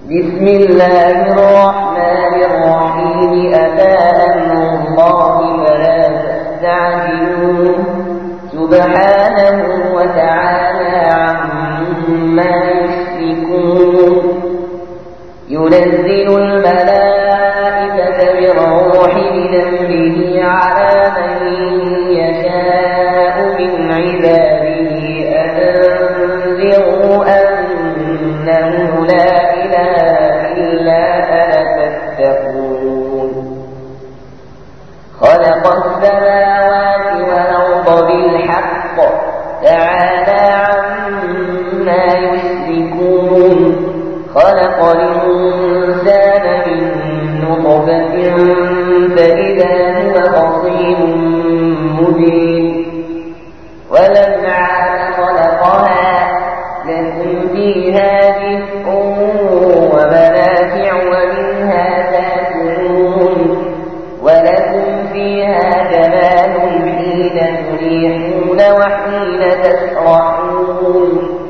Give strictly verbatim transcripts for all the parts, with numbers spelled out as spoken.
بسم الله الرحمن الرحيم. أتى أمر الله فلا تستعجلوه سبحانه وتعالى عما يشركون. ينزل الملائكة بالروح من أمره على من يشاء من عباده أنذروا أنه لا إله إلا أنا فاتقون. خلق السماوات والأرض بالحق تعالى عما يشركون. خلق الإنسان من نطفة فإذا هو خصيم مبين. والأنعام خلقها لكم فيها دفء ومنافع ومنها تأكلون ولكم فيها جمال حين تريحون وحين تسرحون.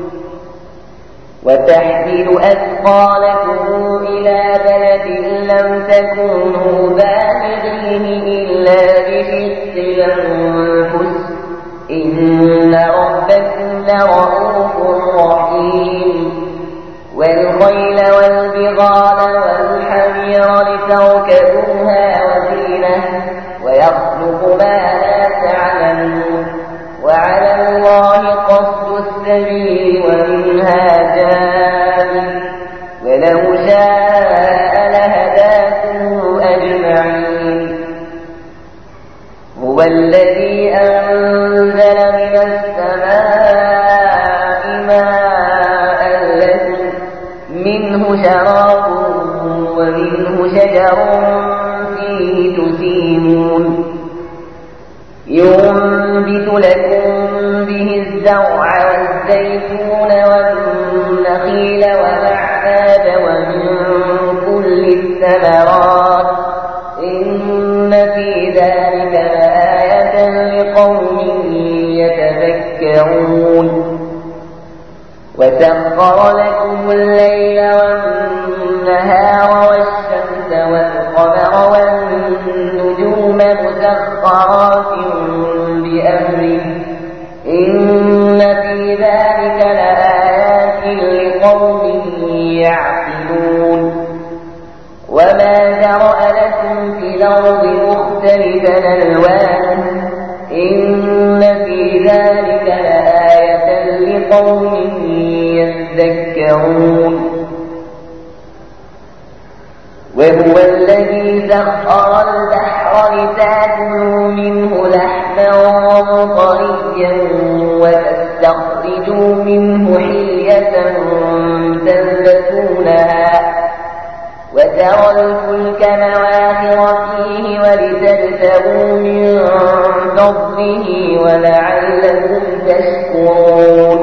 وتحمل أثقالكم إلى بلد لم تكونوا بالغيه إلا بشق الأنفس إن ربكم لرؤوف رحيم. والخيل والبغال والحمير لتركبوها وزينة ويخلق ما لا تعلمون. وعلى الله قصد السبيل ومنها جائر ولو شاء لهداكم أجمعين. هو الذي أنزل من السماء ماء لكم منه شراب ومنه شجر فيه تسيمون. ينبت لكم به الزرع والزيتون والنخيل والأعناب ومن كل الثمرات إن في ذلك لآية لقوم يتذكرون. وسخر لكم الليل والنهار والشمس والقمر والنجوم مسخرات بأمره إن في ذلك لآيات لقوم يعقلون. وما ذرأ لكم في الأرض مختلفا ألوانه إن في ذلك لآية لقوم يذكرون. وهو الذي سخر البحر لتأكلوا منه لحما طريا وتستخرجوا منه حلية تلبسونها وترى الفلك مواخر فيه ولتبتغوا من فضله ولعلكم تشكرون.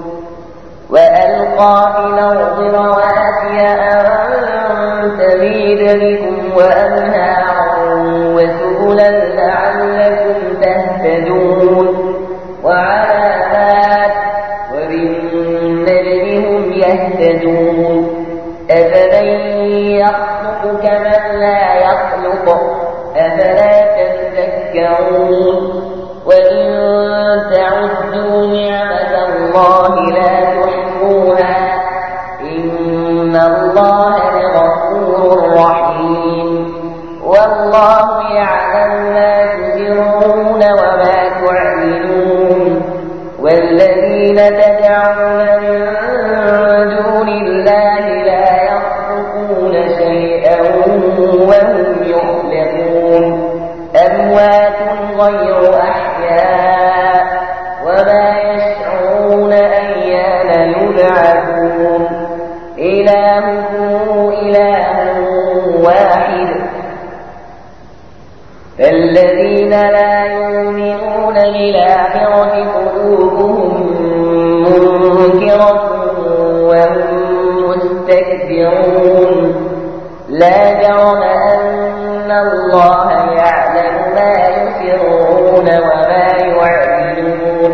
وألقى في الأرض رواسي أن تميد بكم وأنهارا وسبلا لعلكم تهتدون. وعلامات وبالنجم هم يهتدون. أفمن يخلق كمن لا يخلق أفلا تذكرون. وإن تعدوا نعمة الله لا تحصوها إن الله لغفور رحيم. والله يعلم ما تسرون وما تعلنون. والذين تدعون من دون الله لا يخلقون شيئا وهم يخلقون. أموات غير أحياء وما يشعرون أيان يبعثون. إلهكم إله واحد. فالذين لا يؤمنون بالآخرة قلوبهم منكرة وهم مستكبرون. لا جرم أن الله يعلم ما يسرون وما يعلنون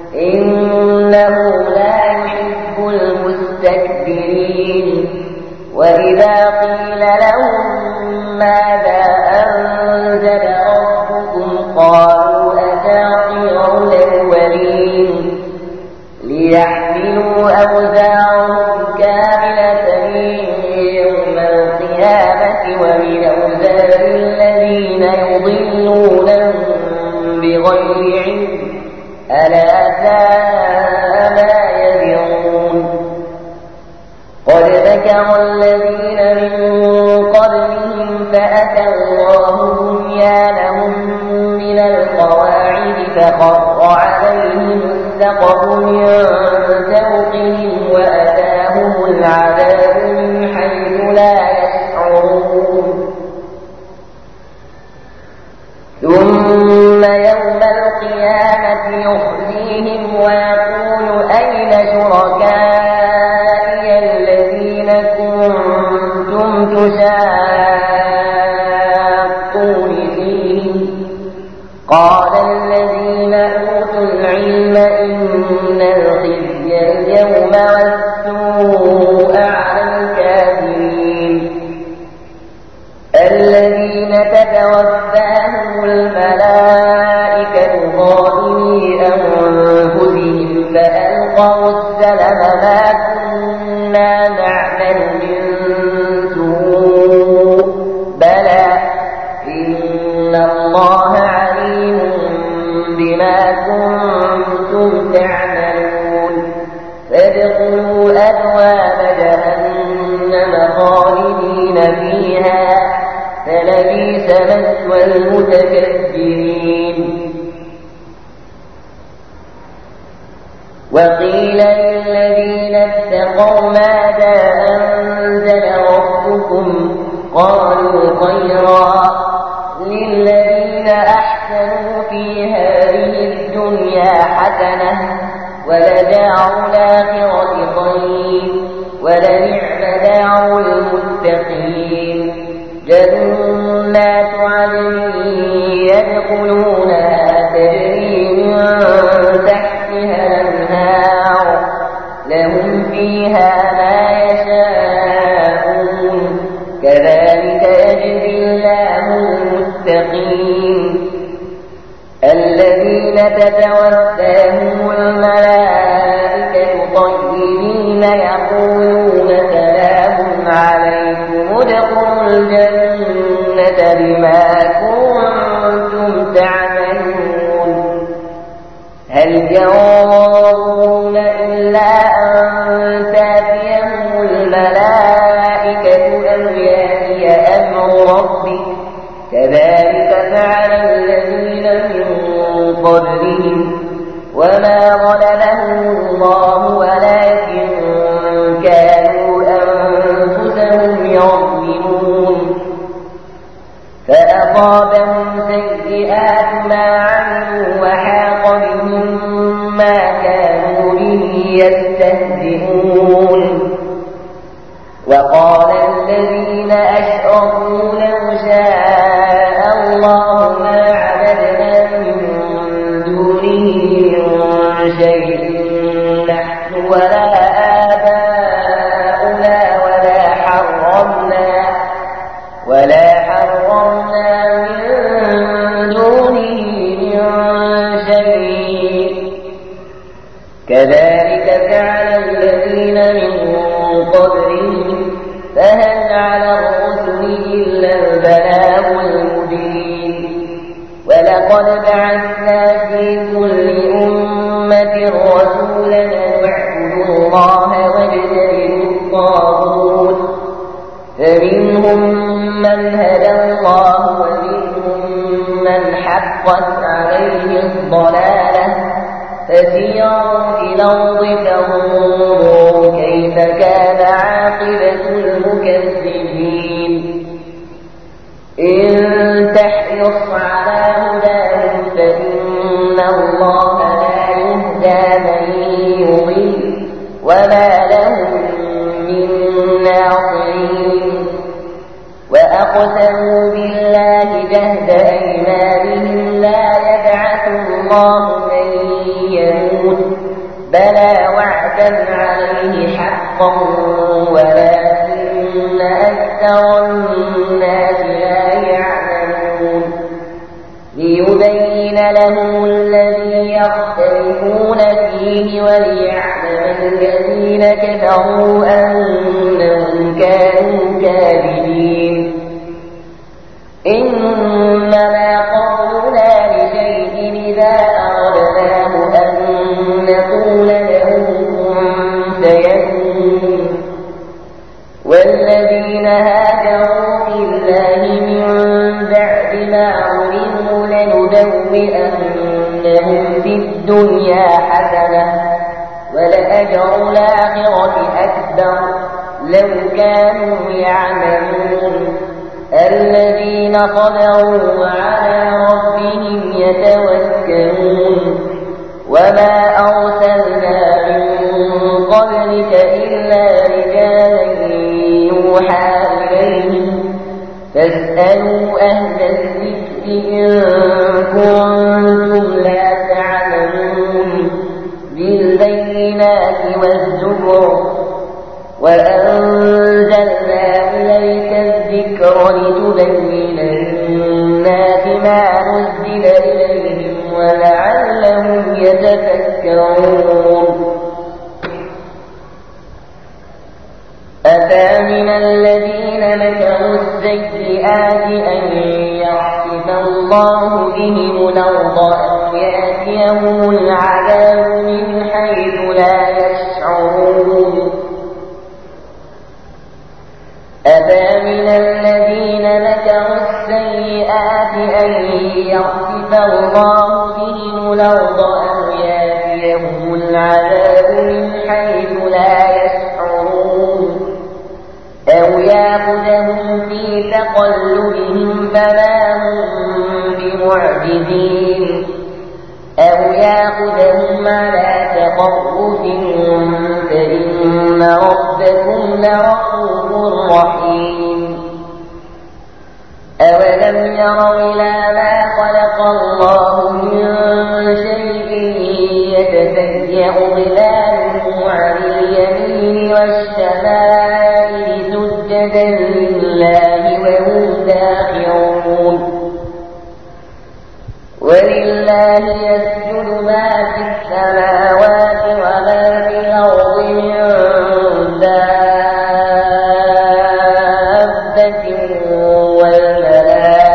إنه لا يحب المستكبرين. وإذا قيل لهم ماذا أنزل ربكم قالوا أساطير الأولين ليحملوا أوزارهم كاملة يوم القيامة ومن أوزار الذين يضلونهم بغير علم ألا ساء ما يزرون قد ذكر الذين من قبلهم فأتى الله بنيانهم من القواعد فخر عليهم السقف من فوقهم وأتاهم العذاب من حيث لا يشعرون ثم يوم القيامة يخزيهم ويقول أين شركائي الذين كنتم تشاقون فيهم قال الذين أوتوا العلم إن الخزي اليوم والسوء على الكافرين الذين تتوفاهم الملائكة ظالمي أنفسهم فألقوا السلم ما كنا نعمل من سوء بلى إن الله عليم بما كنتم تعملون فادخلوا أبواب جهنم خالدين فيها فلبئس مثوى المتكبرين وقيل للذين اتقوا ماذا أنزل ربكم قالوا خيرا للذين أحسنوا في هذه الدنيا حسنة ولدار الآخرة خير ولنعم دار المتقين جنات عدن يدخلونها تجري من تحتها الأنهار لهم فيها ما يشاءون كذلك يجزي الله المتقين الذين تتوفاهم الملائكة طيبين يقولون سلام عليكم ادخلوا الجنة بما كنتم تعملون هل ينظرون إلا أن تأتيهم الملائكة أو يأتي أمر ربك كذلك فعل الذين من قبلهم وما ظلمهم الله ولكن كانوا أنفسهم يظلمون فأصابهم سيئات ما عملوا وحاق بهم ما كانوا به يستهزئون وقال الذين أشركوا لو شاء الله ما عبدنا من دونه من شيء نحن ولا آباؤنا ولا حرمنا ولا حرمنا من دونه من شيء كذلك فعل الذين من قبلهم فهل على الرسل إلا البلاغ المبين ولقد بعثنا في كل أمة رسولا أن اعبدوا الله واجتنبوا الطاغوت فمنهم من هدى الله ومنهم من حقت عليه الضلالة فسيروا في الأرض فانظروا كيف كان عاقبة المكذبين إن تحرص على هداهم فإن الله لا يهدى من يضل وما لهم من ناصرين وأقسموا بالله جهد أيمانهم لا يبعث الله من يموت بلى وعدا عليه حقا ولكن أكثر الناس لا يعلمون ليبين لهم الذي يختلفون فيه وليعلم الذين كفروا أنهم كانوا كاذبين إنما قولنا لشيء إذا أردناه أن نقول له كن فيكون والذين هاجروا في الله من بعد ما علموا لنبوئنهم في الدنيا حسنة ولأجر الآخرة أكبر لو كانوا يعلمون الذين صبروا وعلى ربهم يتوكلون وما أرسلنا من قبلك إلا رجالا يوحى إليهم فاسألوا أهل الذكر إن كنتم لا تعلمون بالبينات والزبر وأنزلنا إليك الذكر لتبين للناس ما نزل إليهم ولعلهم يتفكرون أفامن الذين مكروا السيئات أن يخسف الله بهم الأرض أو يأتيهم العذاب من حيث لا يشعرون أفامن الذين مكروا السيئات أن يخسف الله بهم الأرض أو يأتيهم العذاب من حيث لا يشعرون أو يأخذهم في تقلبهم فما هم بمعجزين أو يأخذهم على تخوف فإن ربكم لرؤوف رحيم أولم يروا إلى ما خلق الله من شيء يتفيأ ظلاله عن اليمين والشمائل سجدا لله وهم داخرون ولله يسجد ما في السماوات وما في الأرض من دابة والملائكة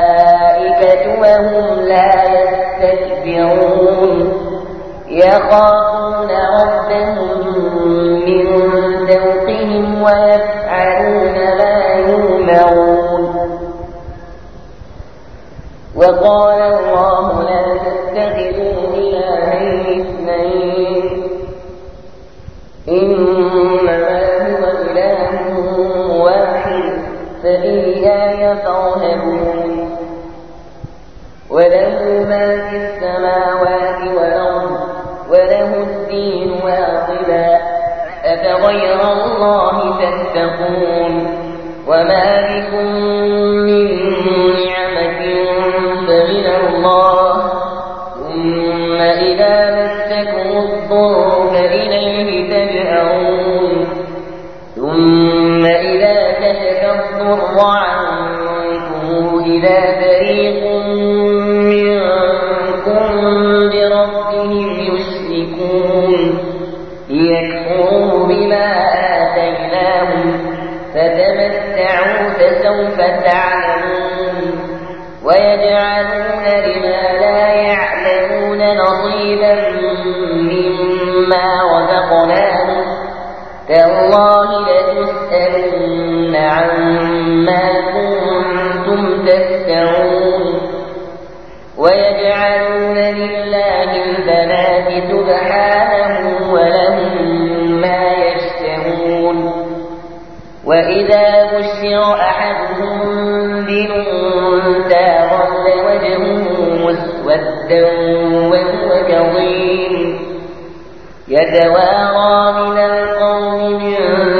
وهم لا يستكبرون يخافون ربهم من فوقهم ويفعلون ما يؤمرون وقال الله لا تتخذوا إلهين اثنين إنما هو إله واحد فإياي فارهبون وله ما في السماوات والأرض وله الدين واصبا أفغير الله تتقون وما بكم من نعمة فمن الله ثم إذا مسكم الضر فإليه تجأرون ثم إذا كشف الضر عنكم إذا فريق منكم بربهم يشركون ليكفروا بما آتيناهم فتمتعوا فسوف تعلمون ويجعلون لما لا يعلمون نصيبا مما رزقناهم تالله لتسألن عما كنتم تفترون ويجعلون لله البنات سبحانه ولهم ما يشتهون وإذا بشر أحدهم بالأنثى ظل وجهه مسودا وهو كظيم يتوارى من القوم من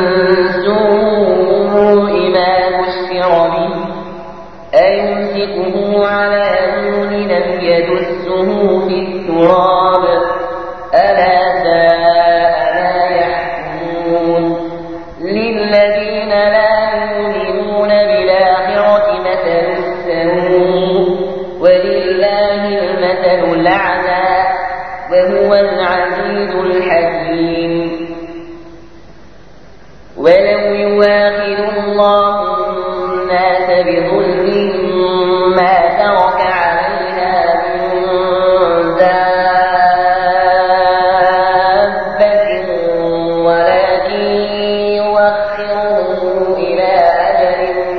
سوء ما بشر به أيمسكه على هون لم يدسه في التراب ألا ساء ما يحكمون للذين لا يؤمنون وهو العزيز الحكيم. ولو يواخذ الله الناس بظلمهم ما ترك عليها من دابة ولكن يوخرهم إلى أجل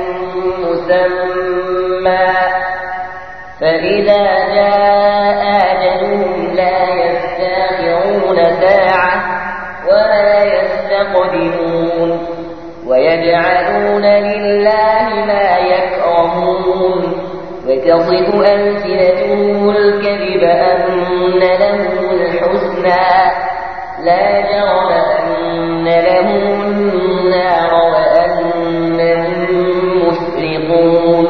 مسمى فإذا جاء أجلهم لا يستأخرون ساعة ولا يستقدمون. ويجعلون لله ما يكرهون وتصف ألسنتهم الكذب أن لهم الحسنى لا جرم أن لهم النار وأنهم مفرطون.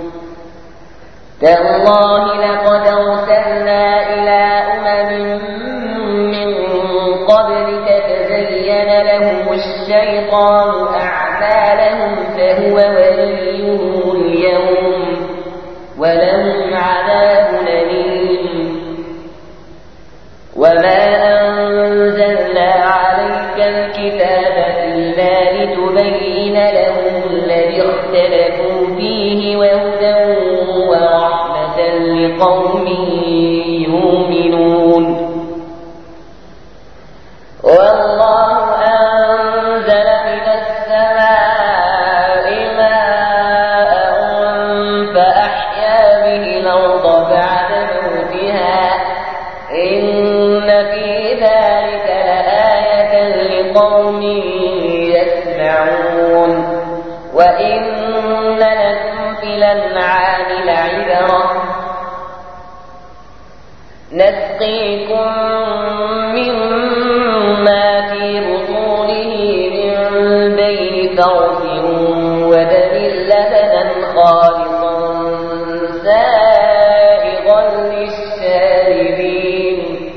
تالله لقد أرسلنا إلى أمم من قبلك فزين لهم الشيطان أعمالهم فهو وليهم اليوم ولهم عذاب أليم. وما أنزلنا عليك الكتاب إلا لتبين لهم الذي اختلفوا فيه وهدى ورحمة لقوم يؤمنون. والله أنزل من السماء ماء فأحيا به الأرض بعد موتها إن في ذلك لآية لقوم يسمعون. وإن لكم في الأنعام لعبرة نسقيكم مما في بطونه من بين فرث ودم لبنا خالصا سائغا للشاربين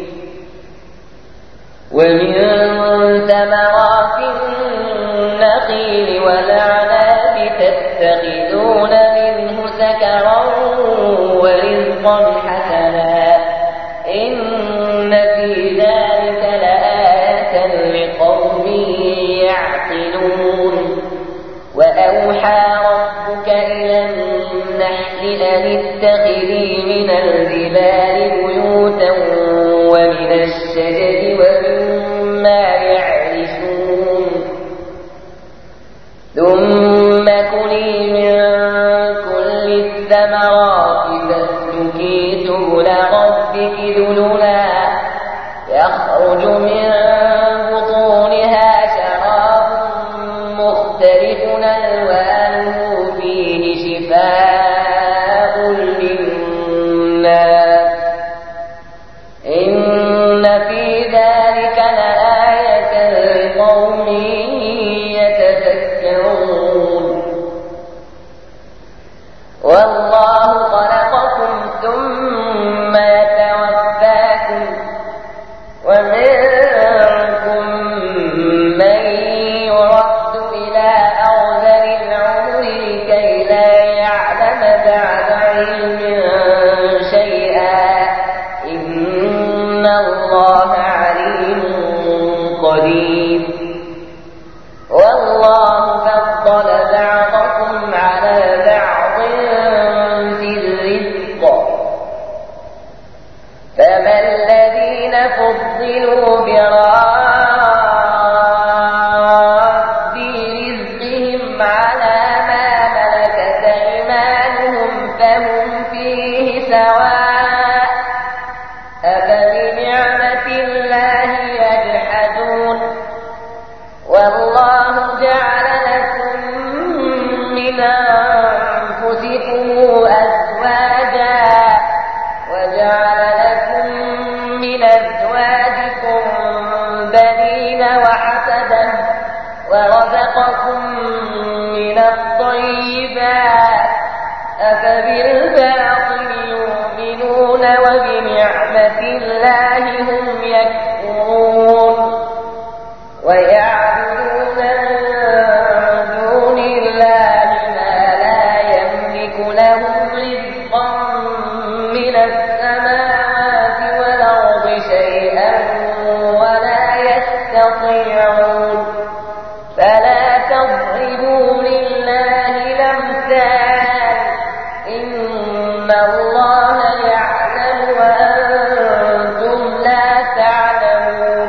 ومن ثمرات النخيل والأعناب تتخذون منه سكرا ورزقا حسنا إن في ذلك لآية لقوم يعقلون. وأوحى ربك إلى النحل أن اتخذي من الجبال بيوتا ومن الشجر ومما يعرشون ثم كلي من كل الثمرات فاسلكي سبل ربك ذللا يخرج من بطونها شراب مختلف ألوانه فيه شفاء للناس إن في ذلك لآية لقوم يتفكرون. والله خلقكم ثم يتوفاكم ومنكم من يرد إلى أرذل العمر كي لا يعلم بعد علم شيئا إن الله عليم قدير. والله فضل بعضكم على بعض في الرزق فما الذين فضلوا براد رزقهم على ما ملكت أيمانهم فهم فيه سواء أفبنعمة الله يجحدون. والله جعل لكم من أنفسكم أزواجا وجعل لكم من أزواجكم بنين وحسدا ورزقكم من الطيبات أفبالباطل يؤمنون وبنعمة الله هم يكفرون. ويعبدون من دون الله ما لا يملك لهم رزقا من السماوات والأرض شيئا الله يعلم وأنتم لا تعلمون.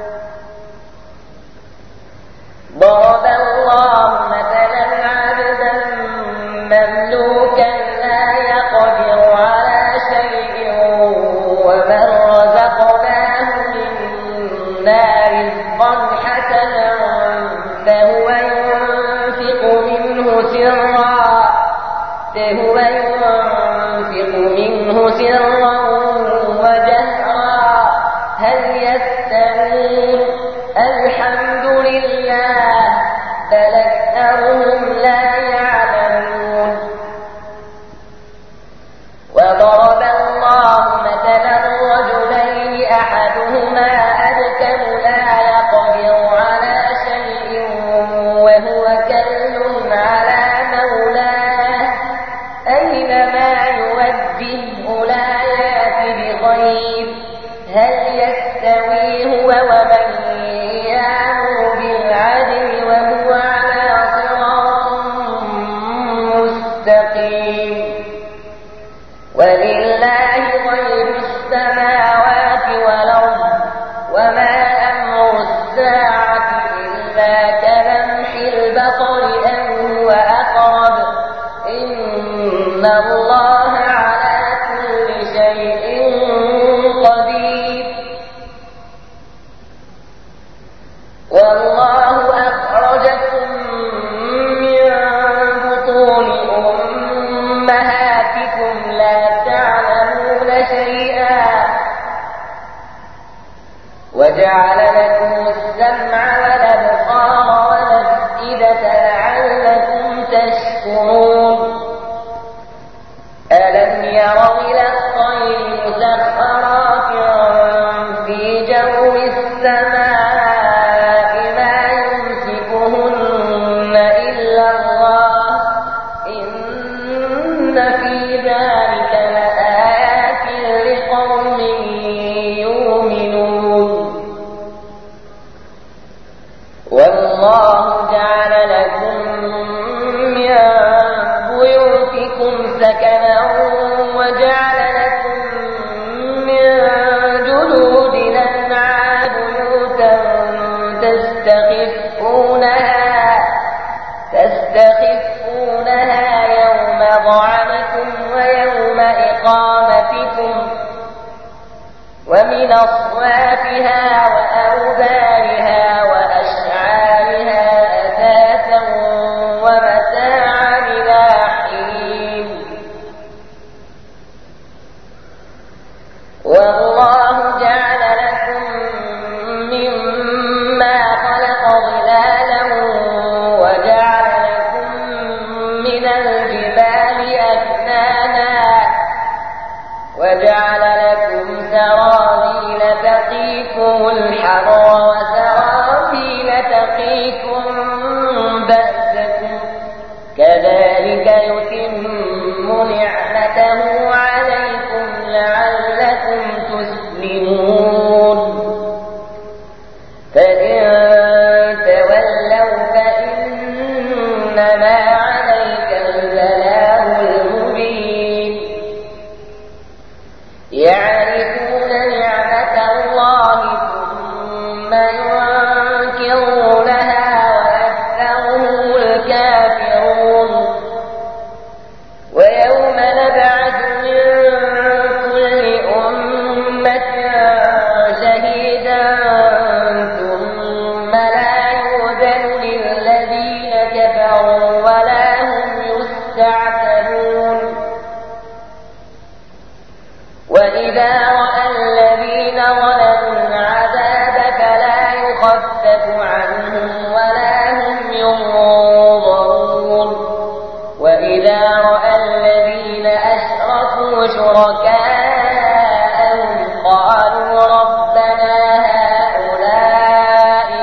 ضرب الله مثلا عبدا مملوكا لا يقدر على شيء ومن رزقناه منا رزقا حسنا فهو ينفق منه سرا فهو ينفق منه سرا وجهرا هل يستوون الحمد لله بل أكثرهم لا يعلمون. وضرب الله مثلا رجلين أحدهما أبكم لا يقدر على شيء وهو كل على مولاه أينما يوجهه لا يأت بخير هل يستوي هو ومن يأمر بالعدل وهو على صراط مستقيم. ولله غيب السماوات والأرض وما أمر الساعة إلا كلمح البصر أو هو أقرب إن الله على كل شيء قدير. والله أخرجكم من بطون أمهاتكم لا تعلمون شيئا وجعل لكم السمع والأبصار والأفئدة لعلكم تشكرون. ألم يروا إلى الطير مسخرات في جو السماء ما يمسكهن إلا الله إن في ذلك لآيات لقوم يؤمنون. والله جعل لكم من بيوتكم سكنا وجعل لكم من جلود الأنعام بيوتا تستخفونها تستخفونها يوم ظعنكم ويوم إقامتكم ومن أصوافها وأوبارها وأشعارها أثاثا ومتاعا إلى حين. والله جعل لكم مما خلق ظلالا وجعل لكم من الجبال أكنانا وجعل لكم سرابيل تقيكم الحر وسرابيل تقيكم بأسكم كذلك يتم نعمته عليكم لعلكم تسلمون. فإن تولوا فإنما عليك البلاغ المبين. يعرفون نعمة الله ثم ينكرونها وأكثرهم الكافرون. ويوم نبعث من كل أمة شهيدا ثم لا يؤذن للذين كفروا ولا هم يستعتبون. وإذا رأى الذين ظلموا العذاب فلا يخفف عنهم ولا هم ينظرون. وإذا رأى الذين أشركوا شركاءهم قالوا ربنا هؤلاء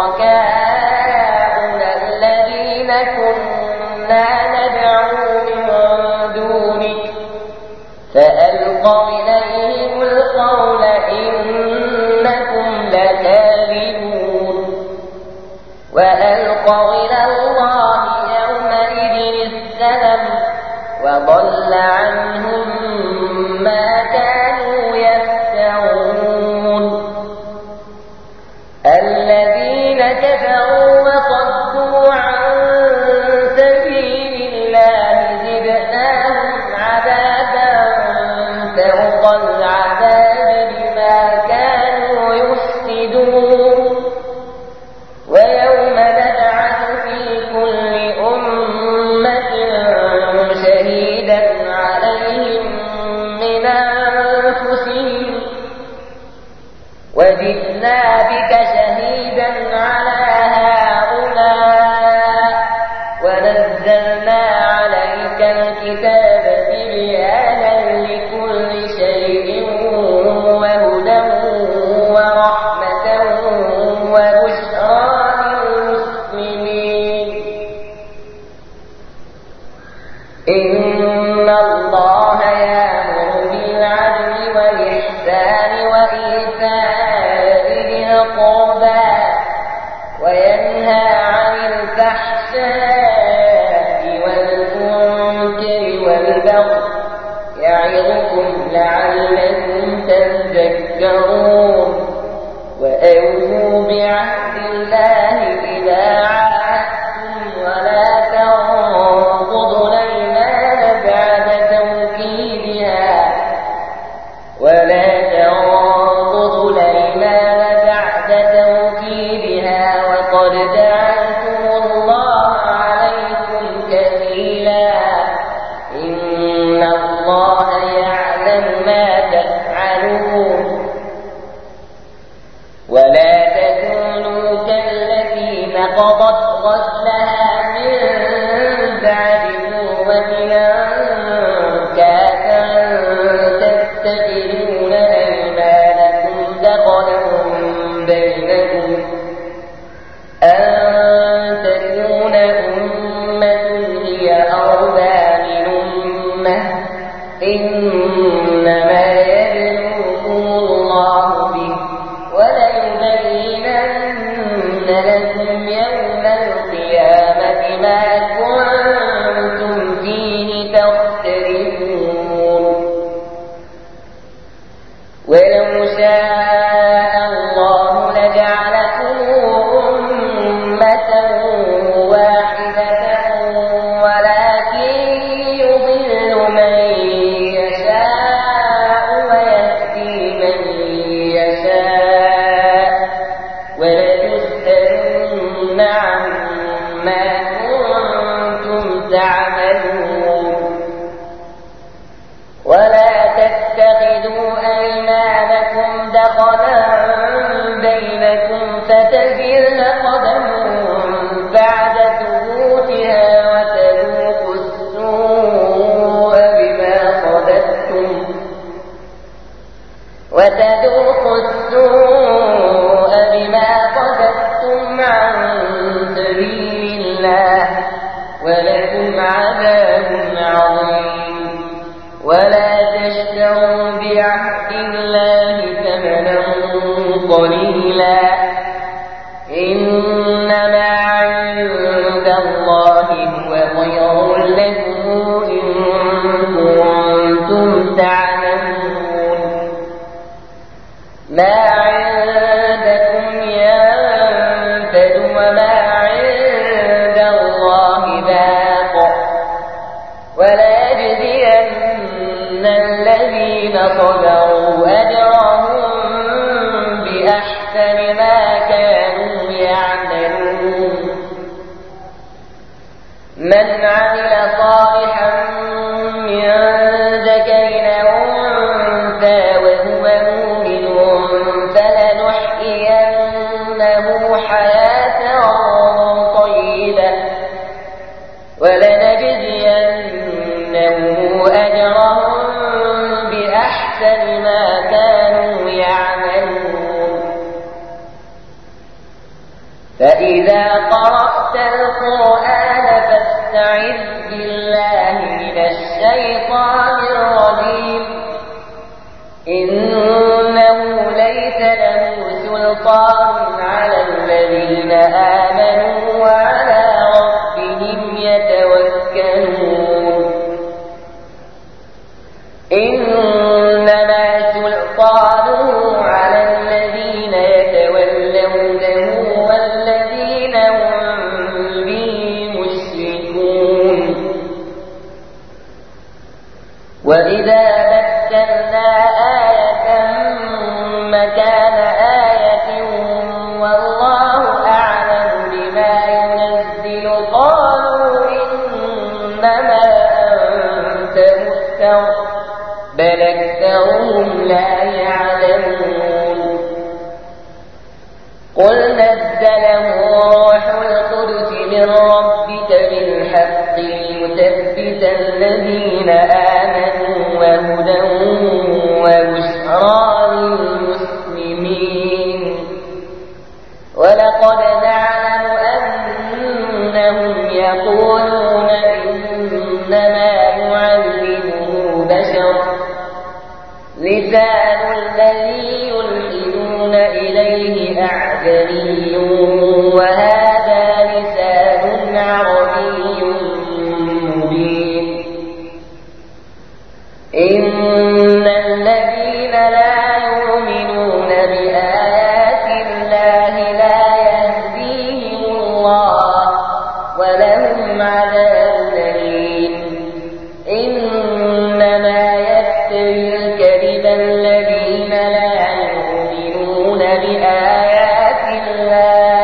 شركاؤنا الذين كنا ندعو من دونك فألقوا إليهم القول إنكم لكاذبون. وألقوا إلى الله يومئذ السلم وضل عنهم ما كانوا يفترون الذين كفروا وصدوا عن سبيل الله زدناهم عذابا فوق العذاب بما كانوا يفسدون ويوم نبعث في كل أمة شهيدا عليهم من أنفسهم وجئنا بك شهيدا على هؤلاء ونزلنا عليك الكتاب تبيانا لكل شيء وهدى ورحمة وبشرى للمسلمين إن الله يأمر بالعدل والإحسان وإيتاء ذي القربى وينهى عن الفحشاء والمنكر والبغي يعظكم لعلكم تذكرون وأوفوا بعهد الله إذا عاهدتم ولا تنقضوا الأيمان بعد توكيدها ولا تنقضوا الأيمان بعد توكيدها وقد جعلتم الله عليكم كفيلا إن الله يعلم ما تفعلون ولا تكونوا كالتي نقضت غزلها من بعد قوة أنكاثا تتخذون أيمانكم دخلا بينكم أن تكون أمة هي أربى من أمة إنما يبلوكم الله به وليبينن لكم يوم القيامة ما كنتم فيه تختلفون ولو شاء الله لجعلكم أمة واحدة ولكن يضل من يشاء ويهدي من يشاء ولتسألن عما كنتم تعملون ولا تتخذوا أيمانكم دخلا بينكم فتزل قدم بعد ثبوتها وتذوقوا السوء بما صددتم وتذوقوا السوء بما صددتم عن سبيل الله ولكم عذاب عظيم ولا تشتروا بعهد الله ثمنا قليلا إنما عند الله هو خير لكم إن كنتم تعلمون ما عندكم ينفد وما عند الله باق ولا يجزين الذين صبروا أجرهم بأحسن ما كانوا يعملون من عمل صالحا من ذكر أو أنثى وهو مؤمن فلنحيينه حياة طيبة ولنجزينهم أجرهم بأحسن ما كانوا يعملون فإذا قرأت القرآن فاستعذ بالله من الشيطان الرجيم إنه ليس له سلطان على الذين آمنوا وعلى ربهم يتوكلون وإذا بدلنا آية مكان آية والله أعلم بما ينزل قالوا إنما أنت مفتر بل أكثرهم لا يعلمون قل نزله روح القدس من ربك بالحق ليثبت الذين آمنوا وهدى وبشرى للمسلمين ولقد نعلم أنهم يقولون إنما يعلمه بشر لسان الذي يلحدون إليه أعجمي وهذا لسان عربي مبين إن الذين لا يؤمنون بآيات الله لا يهديهم الله ولهم عذاب أليم إنما يفتري الكذب الذين لا يؤمنون بآيات الله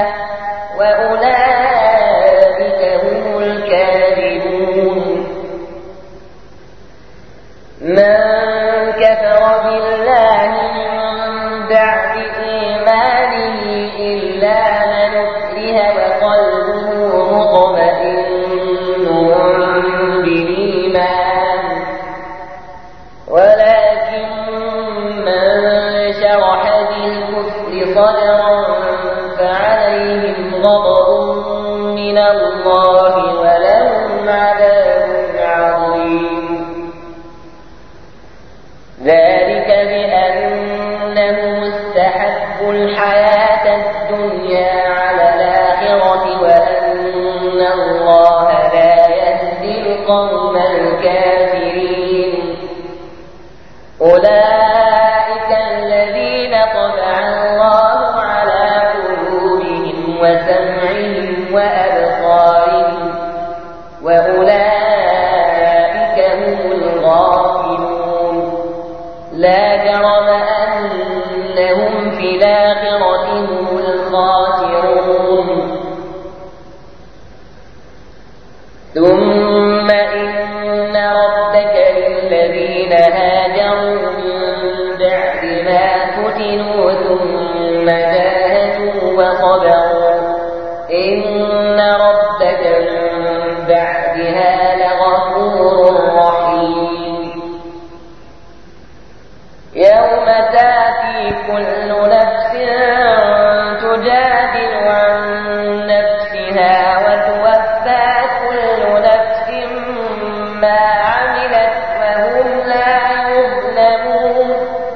وأولئك هم الكاذبون من كفر بالله من بعد إيمانه إلا من أكره وقلبه مطمئن بالإيمان ولكن من شرح بالكفر صدرا فعليهم غضب من الله ولهم عذاب عظيم ذلك بأنه استحبوا الحياة الدنيا على الآخرة وأن الله لا يهدي القوم الكافرين أولئك الذين طبع الله على قلوبهم وسمعهم وأبصارهم وأولئك هم الغافلون لا جرم أنهم في الآخرة هم الخاسرون ثم إن ربك للذين هاجروا من بعد ما فتنوا ثم جاهدوا وصبروا إن ربك من بعدها لغفور رحيم يوم تأتي كل نفس تجادل عن نفسها وتوفى كل نفس ما عملت وهم لا يظلمون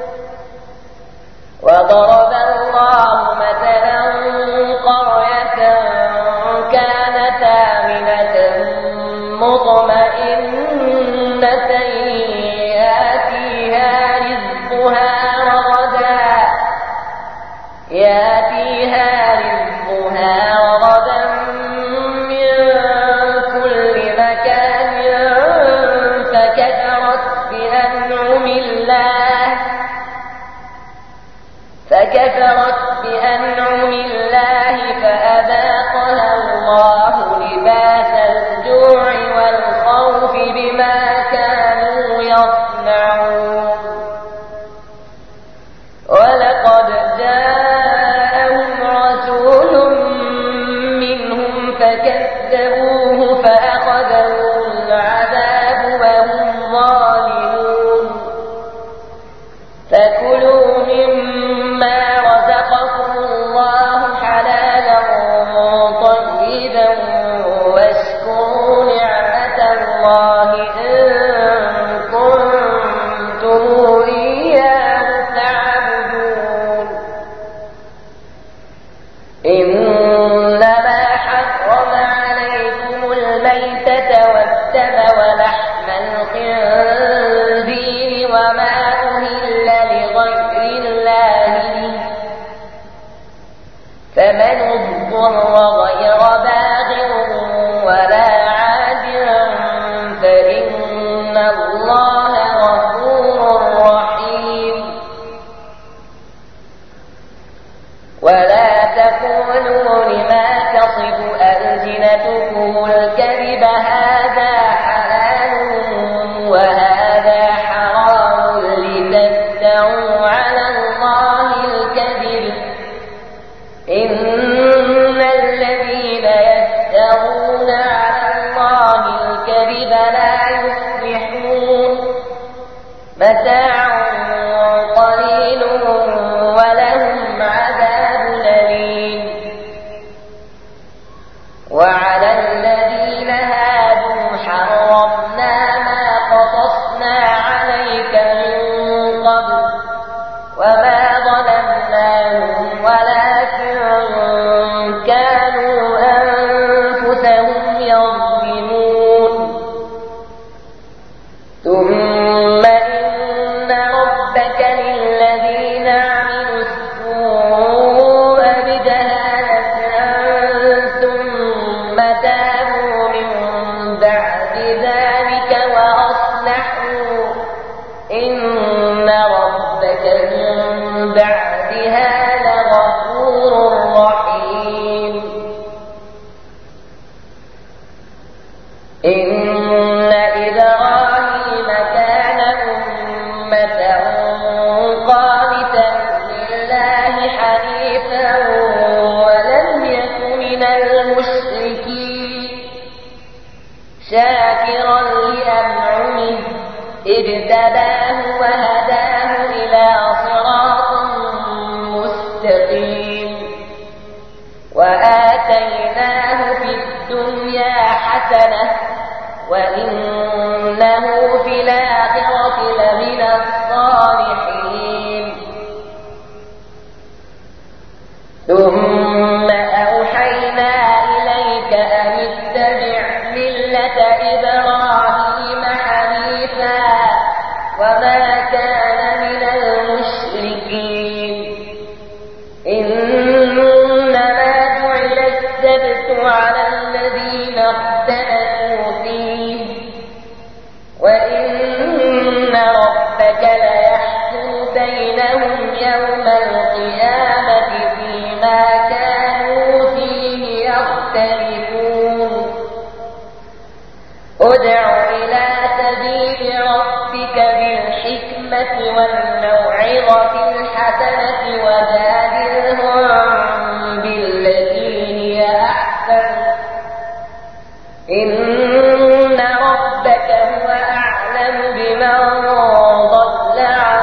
وضرب الله مثلا قرية كانت آمنة مطمئنة يأتيها رزقها رغدا يأتيها رزقها رغدا من كل مكان فكفرت بأنعم الله فكفرت بأنعم الله فأذاقها الله لباس الجوع والخوف بما كانوا يصنعون ولقد جاءهم رسول منهم فكذبوه فأخذهم العذاب وهم ظالمون فكلوا مما رزقكم الله حلالا طيبا واشكروا نعمة الله إن كنتم إياه تعبدون إنما حرم عليكم الميتة والدم ولحم الخنزير وما أهل لغير الله به فمن اضطر غير باغ ولا عاد فإن الله فلا يصلحون متاع قليل ولهم عذاب أليم. وعلى الذين هادوا حرمنا ما قصصنا عليك من قبل وما ظلمناهم ولكن كانوا أنفسهم يظلمون. ثم إن ربك للذين عملوا السوء بجهالة ثم تابوا من بعد ذلك وأصلحوا إن ربك من بعدها لغفور رحيم. إن إبراهيم كان أمة قانتا لله حنيفا ولم يك من المشركين شاكرا لأنعمه اجتباه وهداه إلى صراط مستقيم. وآتيناه في الدنيا حسنة وإنه في الآخرة لمن الصالحين. ثم أوحينا إليك أن اتبع ملة إبراهيم حنيفا وما كان من المشركين. إنما جعل السبت على الذين اختلفوا فيه وإن ربك ليحكم بينهم يوم القيامة فيما كانوا فيه يختلفون. ادع إلى سبيل ربك بالحكمة والموعظة الحسنة وجادلهم بالتي هي أحسن إن ربك هو أعلم بمن ضل عن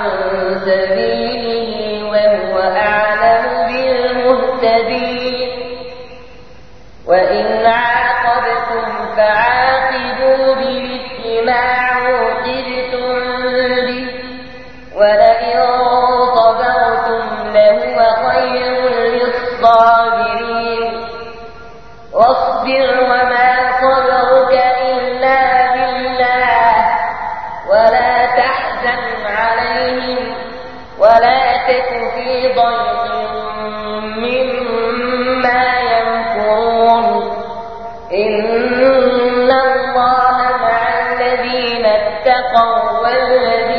سبيله وهو أعلم بالمهتدين. وإن عاقبتم فعاقبوا بمثل ما عوقبتم به ولئن صبرتم لهو خير للصابرين. واصبر وما صبرك إلا بالله ولا تحزن عليهم ولا تك في ضيق مما يمكرون. إن الله مع الذين اتقوا والذين